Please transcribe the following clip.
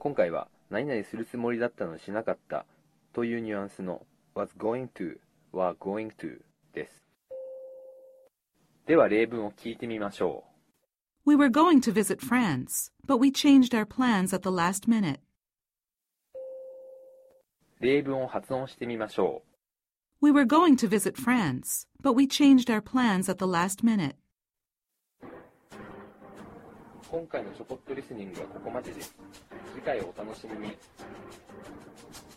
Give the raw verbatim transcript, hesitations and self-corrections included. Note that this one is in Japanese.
今回は何々するつもりだったのしなかったというニュアンスの was going to は going to です。では例文を聞いてみましょ We were going to visit France, but we changed our plans at the last minute. う。例文を発音してみましょう。 We were going to visit France, but we changed our plans at the last minute. 今回のちょこっとリスニングはここまでです。次回をお楽しみに。